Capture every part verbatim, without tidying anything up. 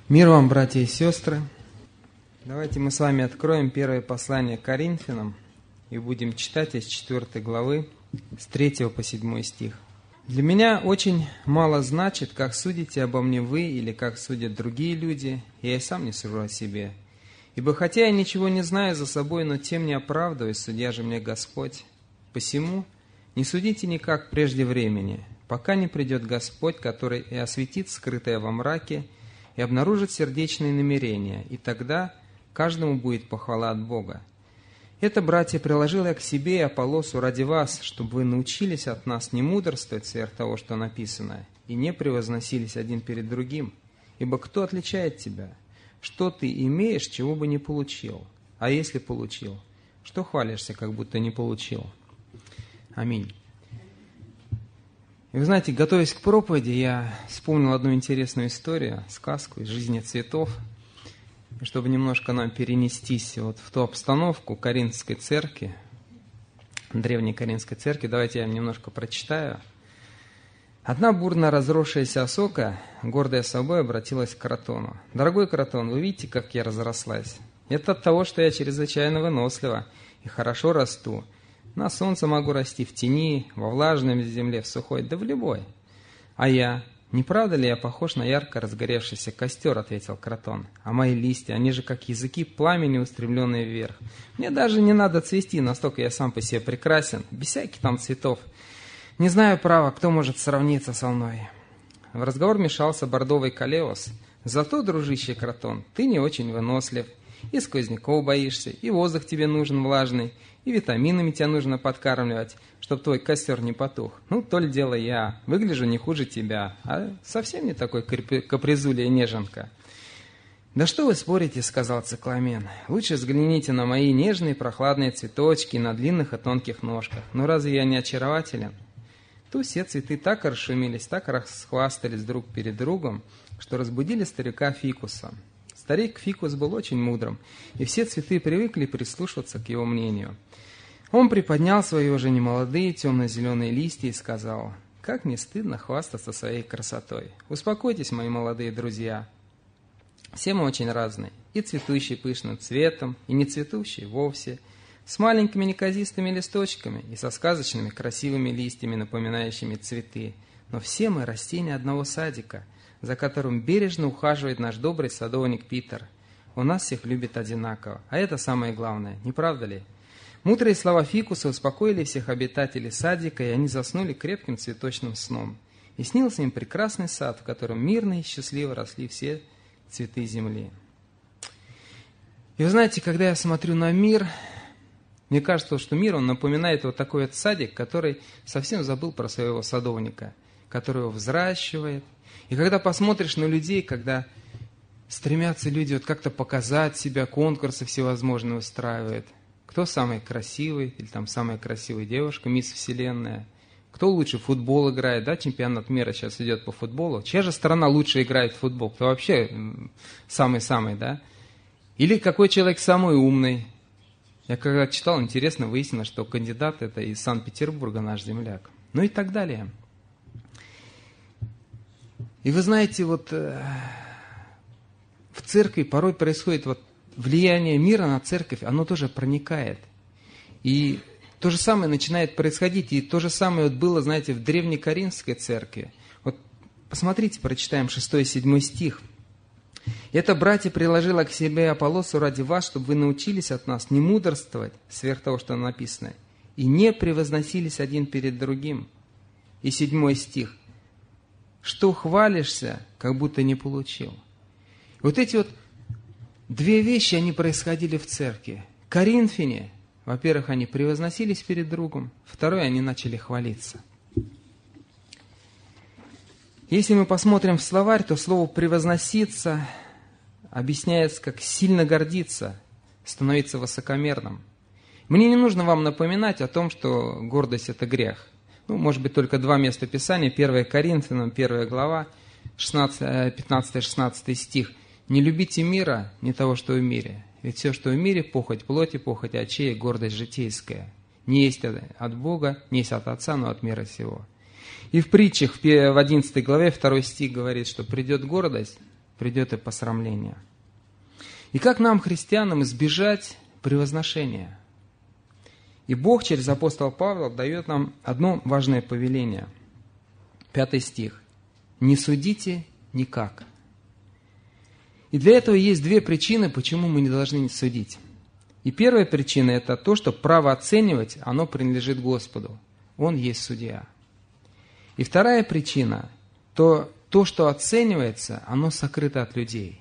Мир вам, братья и сестры! Давайте мы с вами откроем первое послание к Коринфянам и будем читать из четвёртой главы с третьего по седьмой стих. Для меня очень мало значит, как судите обо мне вы или как судят другие люди, я и сам не сужу о себе. Ибо хотя я ничего не знаю за собой, но тем не оправдываюсь, судья же мне Господь. Посему не судите никак прежде времени, пока не придет Господь, который и осветит скрытое во мраке, и обнаружит сердечные намерения, и тогда каждому будет похвала от Бога. Это, братья, приложил я к себе и Аполлосу ради вас, чтобы вы научились от нас не мудрствовать сверх того, что написано, и не превозносились один перед другим. Ибо кто отличает тебя? Что ты имеешь, чего бы не получил? А если получил, что хвалишься, как будто не получил? Аминь. И вы знаете, готовясь к проповеди, я вспомнил одну интересную историю, сказку из жизни цветов, чтобы немножко нам перенестись вот в ту обстановку Коринфской церкви, древней Коринфской церкви. Давайте я немножко прочитаю. Одна бурно разросшаяся осока, гордая собой, обратилась к Кротону. «Дорогой Кротон, вы видите, как я разрослась? Это от того, что я чрезвычайно вынослива и хорошо расту. На солнце могу расти в тени, во влажной земле, в сухой, да в любой. А я, не правда ли я похож на ярко разгоревшийся костер, ответил Кротон. А мои листья, они же как языки пламени, устремленные вверх. Мне даже не надо цвести, настолько я сам по себе прекрасен, без всяких там цветов. Не знаю, право, кто может сравниться со мной». В разговор мешался бордовый Колеос. «Зато, дружище Кротон, ты не очень вынослив, и сквозняков боишься, и воздух тебе нужен влажный, и витаминами тебя нужно подкармливать, чтобы твой костер не потух. Ну, то ли дело я, выгляжу не хуже тебя, а совсем не такой капризуля и неженка». «Да что вы спорите», — сказал Цикламен. «Лучше взгляните на мои нежные прохладные цветочки на длинных и тонких ножках. Ну, разве я не очарователен?» Тут все цветы так расшумелись, так расхвастались друг перед другом, что разбудили старика Фикуса. Старик Фикус был очень мудрым, и все цветы привыкли прислушиваться к его мнению. Он приподнял свои уже немолодые темно-зеленые листья и сказал: «Как не стыдно хвастаться своей красотой. Успокойтесь, мои молодые друзья. Все мы очень разные, и цветущие пышным цветом, и не цветущие вовсе, с маленькими неказистыми листочками и со сказочными красивыми листьями, напоминающими цветы. Но все мы растения одного садика, за которым бережно ухаживает наш добрый садовник Питер. Он нас всех любит одинаково, а это самое главное, не правда ли?» Мудрые слова Фикуса успокоили всех обитателей садика, и они заснули крепким цветочным сном. И снился им прекрасный сад, в котором мирно и счастливо росли все цветы земли. И вы знаете, когда я смотрю на мир, мне кажется, что мир, он напоминает вот такой вот садик, который совсем забыл про своего садовника, который его взращивает. И когда посмотришь на людей, когда стремятся люди вот как-то показать себя, конкурсы всевозможные устраивают, кто самый красивый, или там самая красивая девушка, мисс Вселенная, кто лучше в футбол играет, да, чемпионат мира сейчас идет по футболу, чья же страна лучше играет в футбол, кто вообще самый-самый, да, или какой человек самый умный. Я когда читал, интересно, выяснилось, что кандидат это из Санкт-Петербурга, наш земляк, ну и так далее. И вы знаете, вот э, в церкви порой происходит вот влияние мира на церковь, оно тоже проникает. И то же самое начинает происходить, и то же самое вот было, знаете, в древней Коринфской церкви. Вот посмотрите, прочитаем шестой и седьмой стих. «Это, братья, приложило к себе Аполлосу ради вас, чтобы вы научились от нас не мудрствовать сверх того, что написано, и не превозносились один перед другим». И седьмой стих. «Что хвалишься, как будто не получил». Вот эти вот две вещи, они происходили в церкви. Коринфяне, во-первых, они превозносились перед другом, второе, они начали хвалиться. Если мы посмотрим в словарь, то слово «превозноситься» объясняется как «сильно гордиться», становиться высокомерным. Мне не нужно вам напоминать о том, что гордость – это грех. Ну, может быть, только два места Писания. первое Коринфянам, первая глава, пятнадцатый-шестнадцатый стих. «Не любите мира, не того, что в мире. Ведь все, что в мире, похоть плоти, похоть очей, гордость житейская. Не есть от Бога, не есть от Отца, но от мира сего». И в притчах в одиннадцатой главе второй стих говорит, что придет гордость, придет и посрамление. И как нам, христианам, избежать превозношения? И Бог через апостола Павла дает нам одно важное повеление. Пятый стих. «Не судите никак». И для этого есть две причины, почему мы не должны судить. И первая причина – это то, что право оценивать, оно принадлежит Господу. Он есть судья. И вторая причина – то, то, что оценивается, оно сокрыто от людей.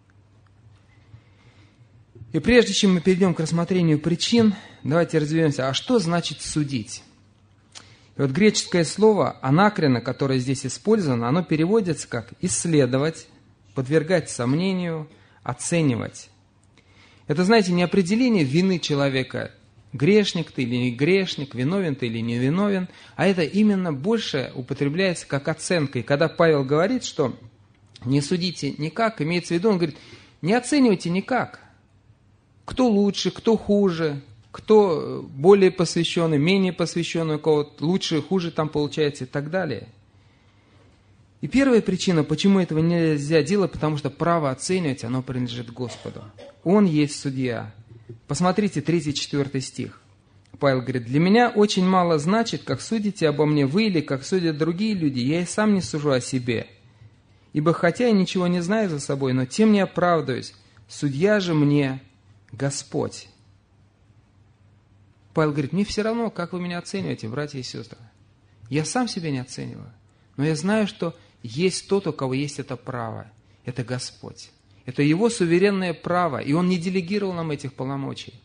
И прежде чем мы перейдем к рассмотрению причин, давайте разберемся, а что значит судить? И вот греческое слово «анакрено», которое здесь использовано, оно переводится как «исследовать», «подвергать сомнению», «оценивать». Это, знаете, не определение вины человека, грешник ты или не грешник, виновен ты или не виновен, а это именно больше употребляется как оценка. И когда Павел говорит, что не судите никак, имеется в виду, он говорит, не оценивайте никак. Кто лучше, кто хуже, кто более посвященный, менее посвященный, у кого-то лучше, хуже там получается и так далее. И первая причина, почему этого нельзя делать, потому что право оценивать, оно принадлежит Господу. Он есть судья. Посмотрите третий-четвёртый стих. Павел говорит, «Для меня очень мало значит, как судите обо мне вы или как судят другие люди, я и сам не сужу о себе. Ибо хотя я ничего не знаю за собой, но тем не оправдываюсь, судья же мне Господь». Павел говорит, мне все равно, как вы меня оцениваете, братья и сестры. Я сам себя не оцениваю, но я знаю, что есть тот, у кого есть это право. Это Господь. Это Его суверенное право, и Он не делегировал нам этих полномочий.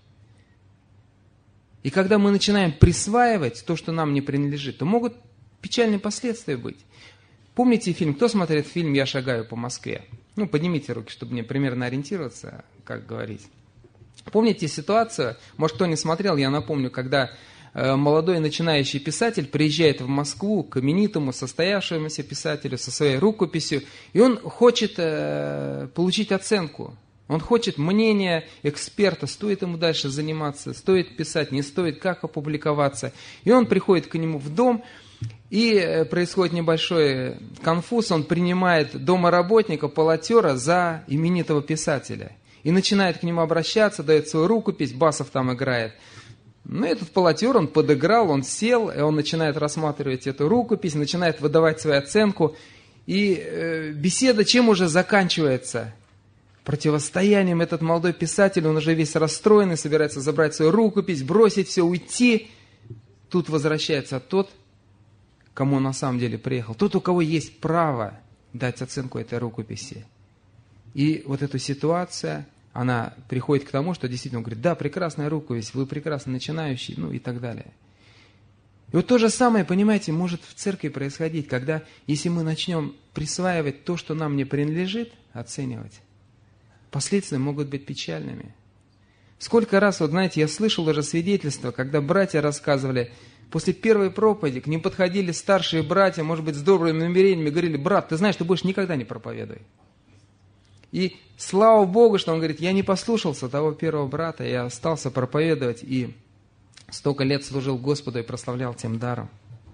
И когда мы начинаем присваивать то, что нам не принадлежит, то могут печальные последствия быть. Помните фильм, кто смотрит фильм «Я шагаю по Москве»? Ну, поднимите руки, чтобы мне примерно ориентироваться, как говорить. Помните ситуацию, может, кто не смотрел, я напомню, когда э, молодой начинающий писатель приезжает в Москву к именитому состоявшемуся писателю со своей рукописью, и он хочет э, получить оценку. Он хочет мнения эксперта, стоит ему дальше заниматься, стоит писать, не стоит, как опубликоваться. И он приходит к нему в дом, и происходит небольшой конфуз, он принимает домоработника, полотера за именитого писателя. И начинает к нему обращаться, дает свою рукопись, Басов там играет. Ну, этот полотер, он подыграл, он сел, и он начинает рассматривать эту рукопись, начинает выдавать свою оценку. И э, беседа чем уже заканчивается? Противостоянием. Этот молодой писатель, он уже весь расстроенный, собирается забрать свою рукопись, бросить все, уйти. Тут возвращается тот, кому он на самом деле приехал. Тот, у кого есть право дать оценку этой рукописи. И вот эта ситуация, она приходит к тому, что действительно он говорит, да, прекрасная рукопись, вы прекрасно начинающий, ну и так далее. И вот то же самое, понимаете, может в церкви происходить, когда, если мы начнем присваивать то, что нам не принадлежит, оценивать, последствия могут быть печальными. Сколько раз, вот знаете, я слышал уже свидетельства, когда братья рассказывали, после первой проповеди к ним подходили старшие братья, может быть, с добрыми намерениями, говорили, брат, ты знаешь, ты больше никогда не проповедуй. И слава Богу, что он говорит, я не послушался того первого брата, я остался проповедовать и столько лет служил Господу и прославлял тем даром.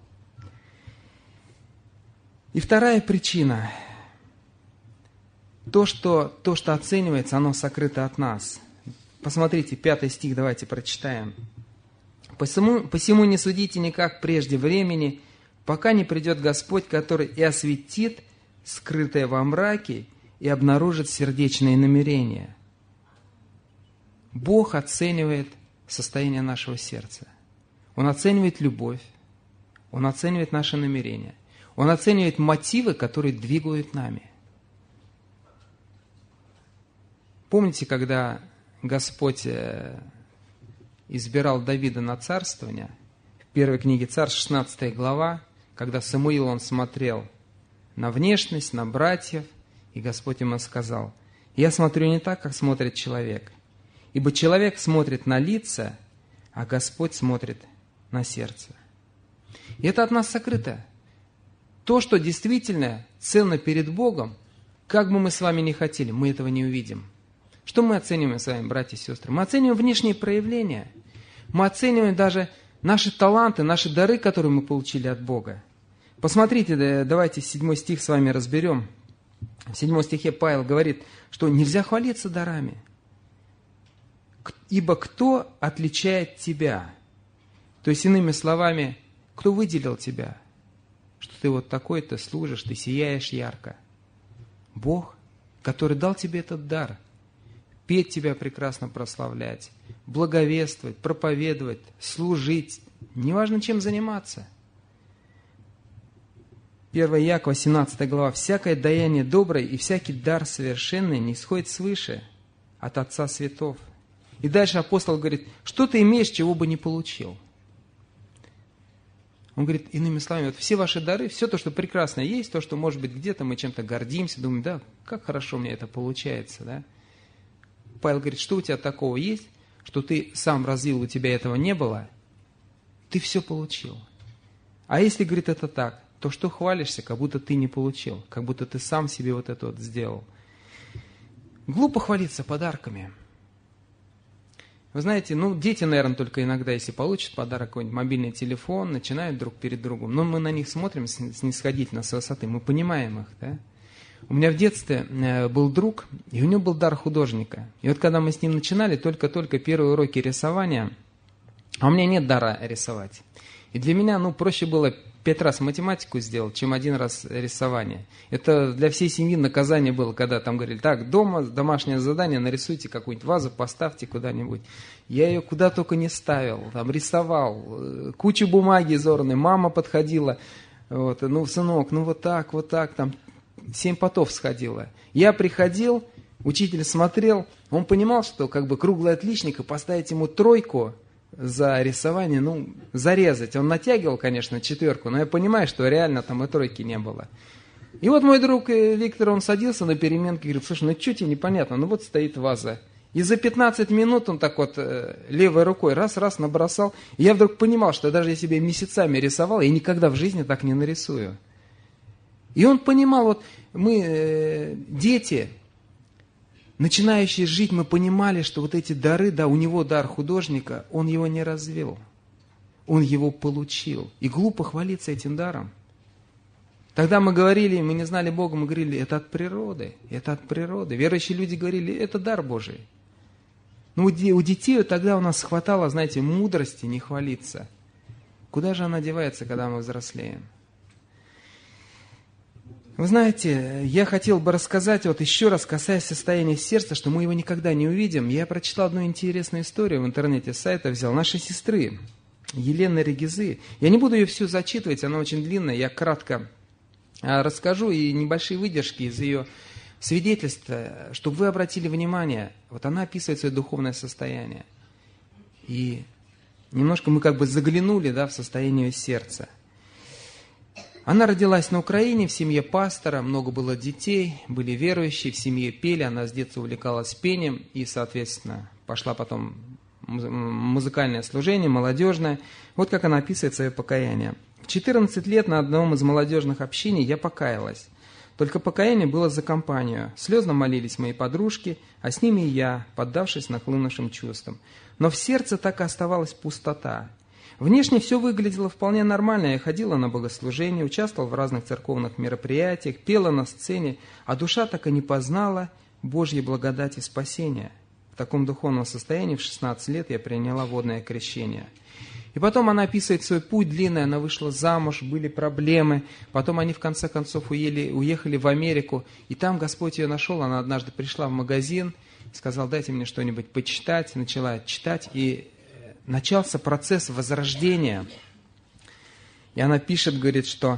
И вторая причина, то, что, то, что оценивается, оно сокрыто от нас. Посмотрите, пятый стих, давайте прочитаем. «Посему, посему не судите никак прежде времени, пока не придет Господь, который и осветит скрытое во мраке, и обнаружит сердечные намерения». Бог оценивает состояние нашего сердца. Он оценивает любовь, Он оценивает наши намерения, Он оценивает мотивы, которые двигают нами. Помните, когда Господь избирал Давида на царствование, в первой книге Царств, шестнадцатая глава, когда Самуил, он смотрел на внешность, на братьев, и Господь ему сказал, «Я смотрю не так, как смотрит человек, ибо человек смотрит на лица, а Господь смотрит на сердце». И это от нас сокрыто. То, что действительно ценно перед Богом, как бы мы с вами ни хотели, мы этого не увидим. Что мы оцениваем с вами, братья и сестры? Мы оцениваем внешние проявления. Мы оцениваем даже наши таланты, наши дары, которые мы получили от Бога. Посмотрите, давайте седьмой стих с вами разберем. В седьмом стихе Павел говорит, что нельзя хвалиться дарами. Ибо кто отличает тебя? То есть, иными словами, кто выделил тебя? Что ты вот такой-то служишь, ты сияешь ярко. Бог, который дал тебе этот дар. Петь тебя прекрасно прославлять, благовествовать, проповедовать, служить. Неважно, чем заниматься. первое Иакова, семнадцатая глава. «Всякое даяние доброе и всякий дар совершенный не исходит свыше, от Отца Светов». И дальше апостол говорит, что ты имеешь, чего бы не получил. Он говорит, иными словами, вот все ваши дары, все то, что прекрасное есть, то, что, может быть, где-то мы чем-то гордимся, думаем, да, как хорошо мне это получается, да. Павел говорит, что у тебя такого есть, что ты сам развил, у тебя этого не было, ты все получил. А если, говорит, это так, то что хвалишься, как будто ты не получил, как будто ты сам себе вот это вот сделал. Глупо хвалиться подарками. Вы знаете, ну, дети, наверное, только иногда, если получат подарок, какой-нибудь мобильный телефон, начинают друг перед другом. Но мы на них смотрим снисходительно, с высоты, мы понимаем их, да? У меня в детстве был друг, и у него был дар художника. И вот когда мы с ним начинали, только-только первые уроки рисования, а у меня нет дара рисовать. И для меня, ну, проще было пять раз математику сделать, чем один раз рисование. Это для всей семьи наказание было, когда там говорили, так, дома домашнее задание, нарисуйте какую-нибудь вазу, поставьте куда-нибудь. Я ее куда только не ставил, там рисовал, кучу бумаги изорванной, мама подходила, вот, ну, сынок, ну вот так, вот так, там семь потов сходило. Я приходил, учитель смотрел, он понимал, что как бы круглый отличник, и поставить ему тройку за рисование, ну, зарезать. Он натягивал, конечно, четверку, но я понимаю, что реально там и тройки не было. И вот мой друг Виктор, он садился на переменке и говорит, слушай, ну что тебе непонятно, ну вот стоит ваза. И за пятнадцать минут он так вот левой рукой раз-раз набросал. И я вдруг понимал, что даже если бы я месяцами рисовал, я никогда в жизни так не нарисую. И он понимал, вот мы, э, дети, начинающие жить, мы понимали, что вот эти дары, да, у него дар художника, он его не развил, он его получил. И глупо хвалиться этим даром. Тогда мы говорили, мы не знали Бога, мы говорили, это от природы, это от природы. Верующие люди говорили, это дар Божий. Но у детей тогда у нас хватало, знаете, мудрости не хвалиться. Куда же она девается, когда мы взрослеем? Вы знаете, я хотел бы рассказать, вот еще раз касаясь состояния сердца, что мы его никогда не увидим. Я прочитал одну интересную историю в интернете, с сайта взял, нашей сестры, Елены Регизы. Я не буду ее всю зачитывать, она очень длинная, я кратко расскажу и небольшие выдержки из ее свидетельства, чтобы вы обратили внимание, вот она описывает свое духовное состояние. И немножко мы как бы заглянули, да, в состояние ее сердца. Она родилась на Украине, в семье пастора, много было детей, были верующие, в семье пели, она с детства увлекалась пением и, соответственно, пошла потом музыкальное служение, молодежное. Вот как она описывает свое покаяние. В четырнадцать лет на одном из молодежных общений я покаялась. Только покаяние было за компанию. Слезно молились мои подружки, а с ними и я, поддавшись нахлынувшим чувствам. Но в сердце так и оставалась пустота. Внешне все выглядело вполне нормально. Я ходила на богослужение, участвовала в разных церковных мероприятиях, пела на сцене, а душа так и не познала Божьей благодати спасения. В таком духовном состоянии в шестнадцать лет я приняла водное крещение. И потом она описывает свой путь длинный, она вышла замуж, были проблемы. Потом они в конце концов уели, уехали в Америку, и там Господь ее нашел. Она однажды пришла в магазин, сказала, дайте мне что-нибудь почитать. Начала читать, и начался процесс возрождения. И она пишет, говорит, что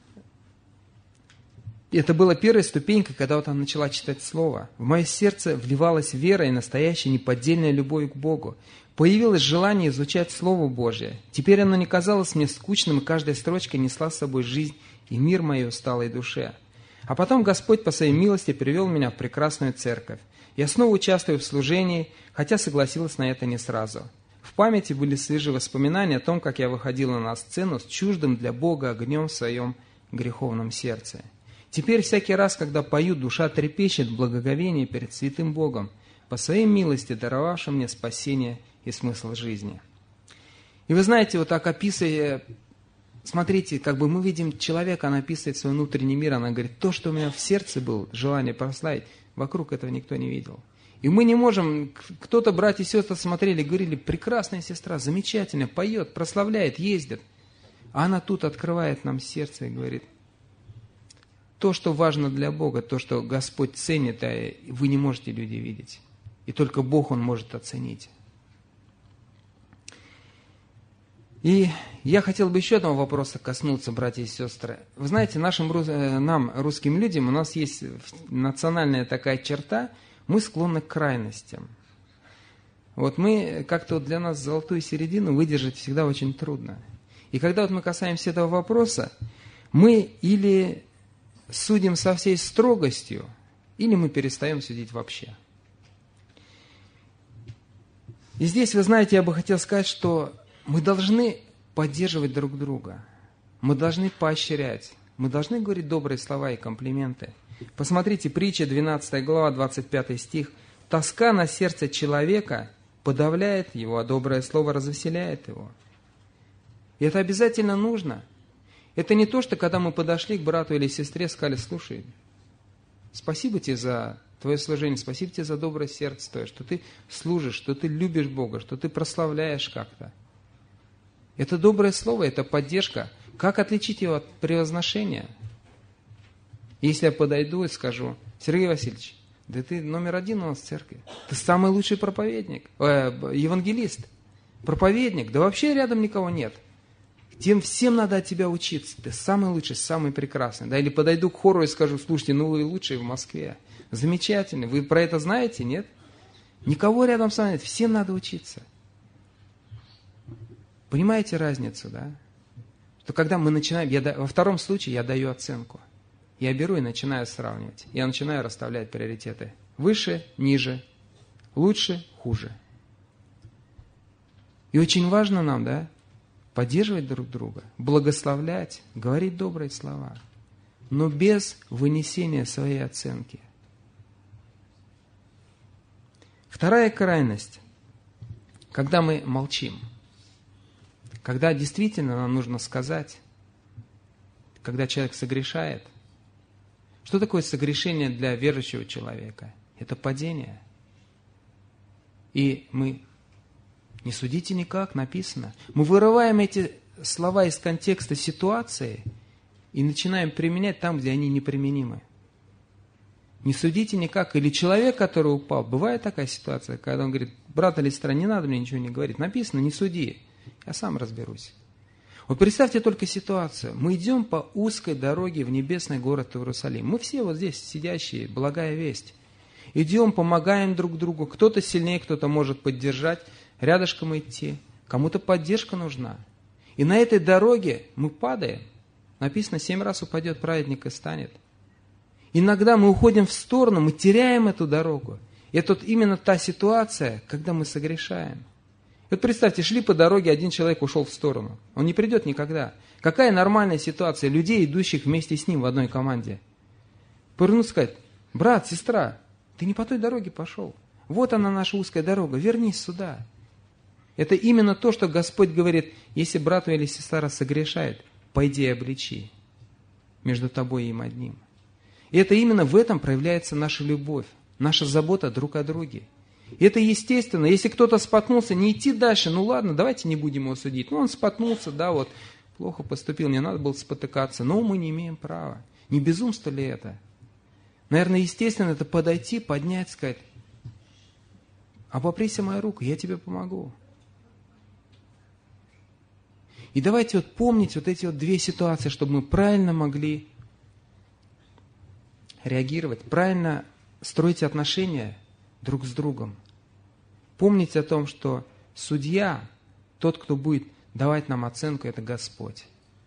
это была первая ступенька, когда вот она начала читать Слово. В мое сердце вливалась вера и настоящая неподдельная любовь к Богу. Появилось желание изучать Слово Божие. Теперь оно не казалось мне скучным, и каждая строчка несла с собой жизнь и мир моей усталой душе. А потом Господь по своей милости привел меня в прекрасную церковь. Я снова участвую в служении, хотя согласилась на это не сразу. В памяти были свежие воспоминания о том, как я выходила на сцену с чуждым для Бога огнем в своем греховном сердце. Теперь всякий раз, когда пою, душа трепещет в благоговении перед святым Богом, по своей милости даровавшим мне спасение и смысл жизни. И вы знаете, вот так описывая смотрите, как бы мы видим человека, она описывает свой внутренний мир, она говорит, то, что у меня в сердце было, желание прославить, вокруг этого никто не видел. И мы не можем, кто-то, братья и сестры, смотрели, говорили, прекрасная сестра, замечательная, поет, прославляет, ездит. А она тут открывает нам сердце и говорит, то, что важно для Бога, то, что Господь ценит, а вы не можете, люди, видеть. И только Бог, Он может оценить. И я хотел бы еще одного вопроса коснуться, братья и сестры. Вы знаете, нашим, нам, русским людям, у нас есть национальная такая черта, мы склонны к крайностям. Вот мы, как-то вот для нас золотую середину выдержать всегда очень трудно. И когда вот мы касаемся этого вопроса, мы или судим со всей строгостью, или мы перестаем судить вообще. И здесь, вы знаете, я бы хотел сказать, что мы должны поддерживать друг друга, мы должны поощрять, мы должны говорить добрые слова и комплименты. Посмотрите, притча, двенадцатая глава, двадцать пятый стих. «Тоска на сердце человека подавляет его, а доброе слово развеселяет его». И это обязательно нужно. Это не то, что когда мы подошли к брату или сестре, сказали, слушай, спасибо тебе за твое служение, спасибо тебе за доброе сердце твое, что ты служишь, что ты любишь Бога, что ты прославляешь как-то. Это доброе слово, это поддержка. Как отличить его от превозношения? Если я подойду и скажу, Сергей Васильевич, да ты номер один у нас в церкви, ты самый лучший проповедник, э, евангелист, проповедник, да вообще рядом никого нет. Тем всем надо от тебя учиться, ты самый лучший, самый прекрасный. Да? Или подойду к хору и скажу, слушайте, ну вы лучшие в Москве, замечательно, вы про это знаете, нет? Никого рядом с вами нет, всем надо учиться. Понимаете разницу, да? Что когда мы начинаем, я, во втором случае я даю оценку. Я беру и начинаю сравнивать. Я начинаю расставлять приоритеты. Выше, ниже, лучше, хуже. И очень важно нам, да, поддерживать друг друга, благословлять, говорить добрые слова, но без вынесения своей оценки. Вторая крайность, когда мы молчим, когда действительно нам нужно сказать, когда человек согрешает. Что такое согрешение для верующего человека? Это падение. И мы, не судите никак, написано, мы вырываем эти слова из контекста ситуации и начинаем применять там, где они неприменимы. Не судите никак. Или человек, который упал, бывает такая ситуация, когда он говорит, брат или сестра, не надо мне ничего не говорить. Написано, не суди, я сам разберусь. Вот представьте только ситуацию. Мы идем по узкой дороге в небесный город Иерусалим. Мы все вот здесь сидящие, благая весть. Идем, помогаем друг другу. Кто-то сильнее, кто-то может поддержать. Рядышком идти. Кому-то поддержка нужна. И на этой дороге мы падаем. Написано, семь раз упадет праведник и станет. Иногда мы уходим в сторону, мы теряем эту дорогу. И это вот именно та ситуация, когда мы согрешаем. Вот представьте, шли по дороге, один человек ушел в сторону. Он не придет никогда. Какая нормальная ситуация людей, идущих вместе с ним в одной команде? Повернуться и сказать, брат, сестра, ты не по той дороге пошел. Вот она наша узкая дорога, вернись сюда. Это именно то, что Господь говорит, если брат или сестра согрешает, пойди и обличи между тобой и им одним. И это именно в этом проявляется наша любовь, наша забота друг о друге. И это естественно. Если кто-то споткнулся, не идти дальше, ну ладно, давайте не будем его судить. Ну он споткнулся, да, вот, плохо поступил, не надо было спотыкаться, но мы не имеем права. Не безумство ли это? Наверное, естественно, это подойти, поднять, сказать, обоприся мою руку, я тебе помогу. И давайте вот помнить вот эти вот две ситуации, чтобы мы правильно могли реагировать, правильно строить отношения друг с другом. Помните о том, что судья, тот, кто будет давать нам оценку, это Господь.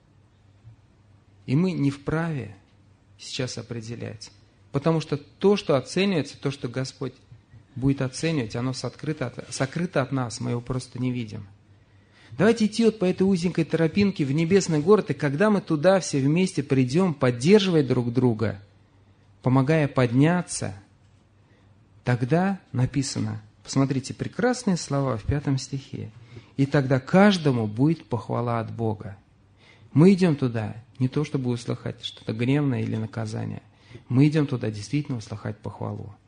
И мы не вправе сейчас определять. Потому что то, что оценивается, то, что Господь будет оценивать, оно сокрыто от, сокрыто от нас, мы его просто не видим. Давайте идти вот по этой узенькой тропинке в небесный город, и когда мы туда все вместе придем, поддерживать друг друга, помогая подняться, тогда написано, посмотрите, прекрасные слова в пятом стихе, и тогда каждому будет похвала от Бога. Мы идем туда не то, чтобы услыхать что-то гневное или наказание. Мы идем туда действительно услыхать похвалу.